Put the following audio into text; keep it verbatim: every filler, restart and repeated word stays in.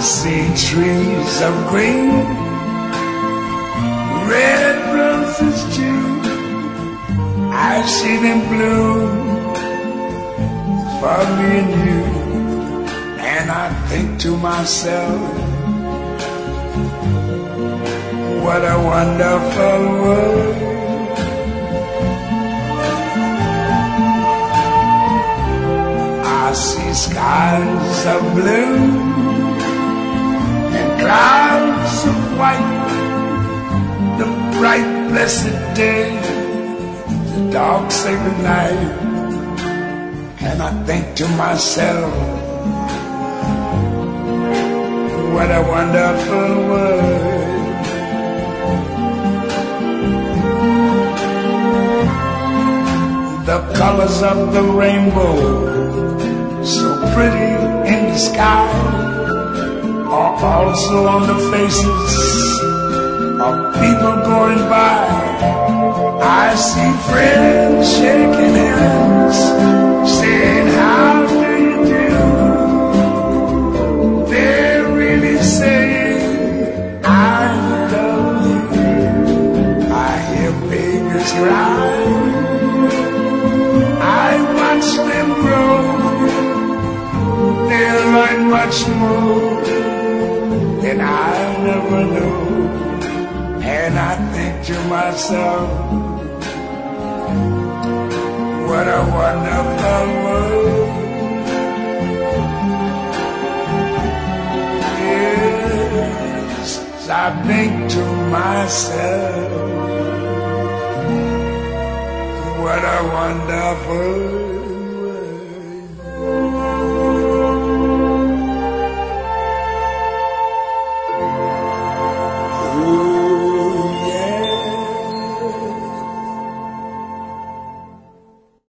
see trees of green, red roses too. I see them bloom for me and you. And I think to myself, what a wonderful world. I see skies of blue and clouds of white, the bright blessed day, the dark sacred night. And I think to myself, what a wonderful world. The colors of the rainbow, so pretty in the sky, are also on the faces of people going by. I see friends shaking hands, saying, how do you do? They're really saying, I love you. I hear babies cry, I watch them grow. They'll learn much more than I never knew. And I think to myself, what a wonderful world. Yes, I think to myself, what a wonderful world.